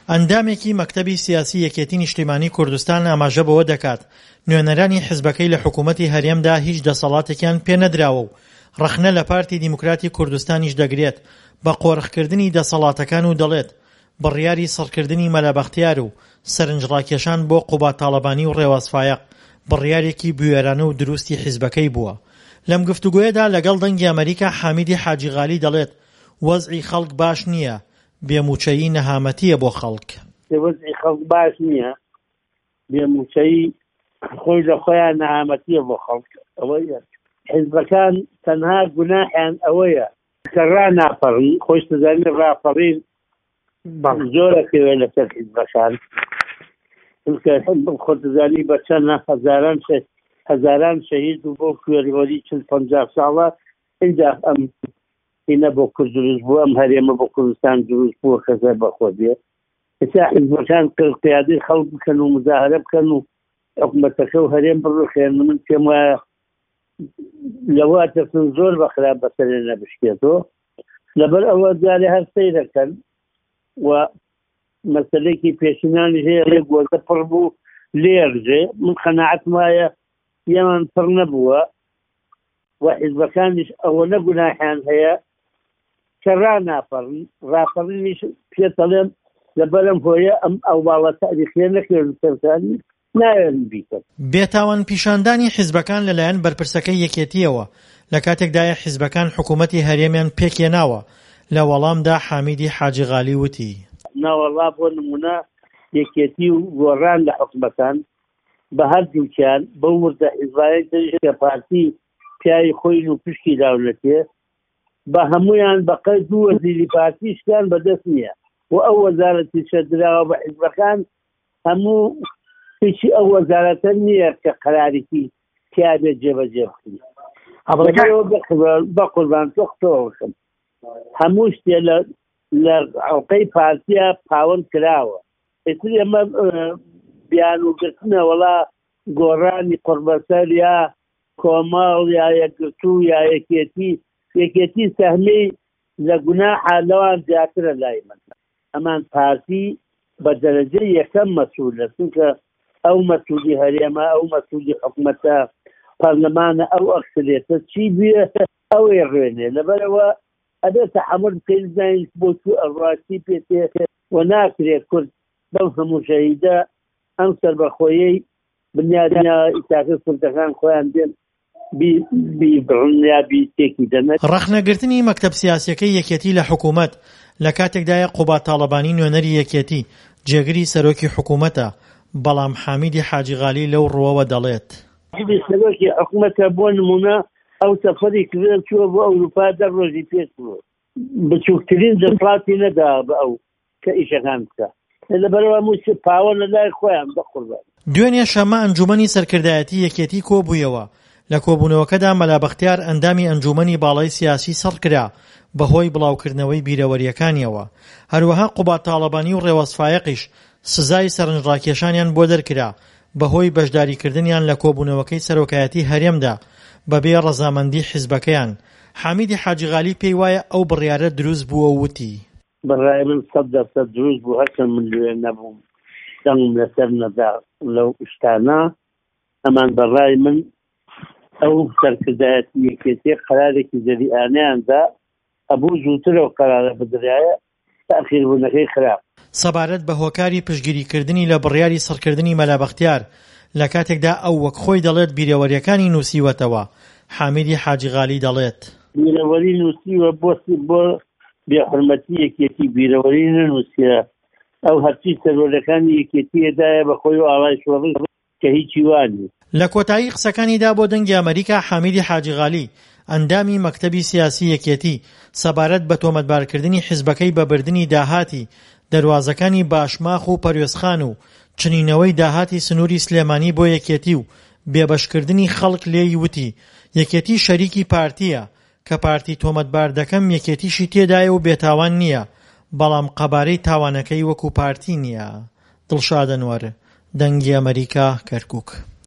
ئەندامێکی مەکتەبی سیاسی یەکێتی نیشتیمانی کوردستان ئاماژە بەوە دەکات نوێنەرانی حیزبەکەی لە حکوومەتی هەرێمدا هیچ دەسەڵاتێکیان پێ نەدراوە و ڕەخنە لە پارتی دیموکراتی کوردستانیش دەگرێت بە قۆڕخکردنی دەسەڵاتەکان و دەڵێت بڕیاری سڕکردنی مەلا بەختیار و سەرنجڕاکێشان بۆ قوبا تاڵەبانی و ڕێواز فایق بڕیارێکی بوێرانە و دروستی حیزبەکەی بووە. لەم گفتوگۆیەدا لەگەڵ دەنگی ئەمریکا حامیدی حاجی غالی دەڵێت وەزعی خەڵک باش نییە، بێموچەیی نەهامەتیە بۆ خەڵک. وەزعی خەڵک باش نییە، بێموچەیی خۆی لە خۆیان نەهامەتیە بۆ خەڵک. ئەوەیە حیزبەکان تەنها گوناحیان ئەوەیە کە ڕاناپەڕن، خۆش دەزانێت ڕاپەڕین زۆرەکەوێ لەسەر حیزبەکان، خۆت دەزانی بە چەند هەزاران شەهید و بۆ کوێرەوەری 40-50 ساڵە اینجا ئەم هینە بۆ کورد دروست بوو، ئەم هەرێمە بۆ کوردستان دروست بووە خەزە بەخۆ بێ. ئێستا حیزبەکان قیادەی خەڵک بکەن و مزاهرە بکەن و حکومەتەکە و هەرێم بڕوخێن. من پێم وایە لەوە دەچن زۆر بەخراپ بەسەرێ نەبشکێتەوە، لەبەر ئەوە جارێ هەر سەیرەکەن و مەسەلەیەکی پێشینانی هەیە لێ گۆزە پڕ بوو لێرژێ. من خەناعەتم وایە یەمان پڕ نەبووە و حیزبەکانیش ئەوە نەگوناحیان هەیە کە ڕاناپەڕن. ڕاپەڕینیش پێتەڵێم لەبەرم هۆیە ئەم ئەوواڵە تاریخیە نەکرد سەرکانی نایەن بیکەن. بێتاوان پیشاندانی حیزبەکان لەلایەن بەرپرسەکەی یەکێتیەوە لە کاتێکدایە حیزبەکان حکوومەتی هەرێمیان پێکێناوە. لە وەڵامدا حامیدی حاجی غالی وتی ناوەڵا بۆ نمونە یەکێتی و گۆڕان لە حکومەکان بە هەردووکیان بە وردە حیزبایەک کە پارتی پیاوی خۆی و پشتی داولەتێ بە هەمویان بەقەد دوو وەزیری پارتیشکان بەدەست نییە و ئەو وەزارەتی شەدراوە بە حیزبەکان هەموو هیچی ئەو وەزارەتە نییە کە قەرارێکی پیاوێت جێبەجێ بکەن. بە قوربان تۆختەوەکەم هەموو شتێ لە ئەوقەی پارتیە پاوەند کراوە. ئێتر ئەمە بیان وگرتنە وەڵا گۆڕانی قوربەسەر یا کۆمەڵ یا یەکگرتو یا یەکێتی سەهمەی لە گوناحە لەوان زیاترە لای من. ئەمان پارتی بە دەرەجەی یەکەم مەسوولە، چونکە ئەو مەسوولی هەرێمە، ئەو مەسوولی حکومەتە، پەرلەمانە، ئەو ئەکسلێتە چی بێ ئەوەی ڕوێنێ. لەبەرەوە ئەبێت تەحەمل بکەین زانیت بۆ تو ئەڕاستی پێتێ و ناکرێت کورد بەم هەموو شەهیدە ئەم سەربەخۆیەی بنیادنا ئیتاقی کوردەکان خۆیان دێن بیبڕن یا بیتێکی دەنێت. ڕەخنەگرتنی مەکتەب سیاسیەکەی یەکێتی لە حکوومەت لە کاتێکدایە قوبا تاڵەبانی نوێنەری یەکێتی جێگری سەرۆکی حکوومەتە، بەڵام حامیدی حاجی غالی لەو ڕوەوە دەڵێت سەرۆکی حکوومەتە بۆ نمونە ئەو سەفەری کردن چووە بۆ ئەوروپا 10 ڕۆژی پێش بووە، بچووکترین دەسڵاتی نەدا بە ئەو کە ئیشەکان بکە. لەبەرەوە موسی پاوە لەلای خۆیان بەقوربان. دوێنێ شەمە ئەنجومەنی سەرکردایەتی یەکێتی کۆبوویەوە. لە کۆبوونەوەکەدا مەلا بەختیار ئەندامی ئەنجومەنی باڵای سیاسی سەرکرا بەهۆی بڵاوکردنەوەی بیرەوەریەکانیەوە. هەروەها قوبا تاڵەبانی و ڕێوەز فایقیش سزای سەرنجڕاکێشانیان بۆ دەرکرا بەهۆی بەشداریکردنیان لە کۆبوونەوەکەی سەرۆکایەتی هەرێمدا بەبێ ڕەزامەندی حیزبەکەیان. حامیدی حاجی غالی پێی وایە ئەو بڕیارە دروست بووە و وتی بەڕای من 100% دروست بوو، هەرچەند من لێ نەبووم دەنگم لەسەر نەدا لەو شتانە. ئەمان بەڕای من ئەو سەرکردایەتی یەکێتی قەرارێکی جەریئانەیاندا ئەبوو زووترەوە قەرارە بدرایە تاخیربوونەکەی خراپ. سەبارەت بە هۆکاری پشتگیریکردنی لە بڕیاری سەرکردنی مەلا بەختیار لە کاتێکدا ئەو وەک خۆی دەڵێت بیرەوەریەکانی نووسیوەتەوە، حامیدی حاجی غالی دەڵێت بیرەوەری نووسیوە بۆ بێحورمەتی یەکێتی، بیرەوەری نەنووسیە. ئەو هەرچی سەرۆرەکانی یەکێتیەدایە بە خۆی و ئاوای شۆڕی کە هیچی وانی. لە کۆتایی قسەکانیدا بۆ دەنگی ئەمریکا حامیدی حاجی غالی ئەندامی مەکتەبی سیاسی یەکێتی سەبارەت بە تۆمەتبارکردنی حیزبەکەی بە بردننی داهاتی دەواازەکانی باشماخ و پەروێزخان و چنینەوەی داهاتی سنووری سلێمانی بۆ یەکێتی و بێبەشکردنی خەڵک لێی وتی یەکێتی شەریکی پارتیە کە پارتی تۆمەتبار دەکەم یەکێتیشی تێدایە و بێتاوان نییە، بەڵام قەبارەی تاوانەکەی وەکو پارتی نییە. دڵشاد ئەنوەر، دەنگی ئەمریکا، کەرکووک.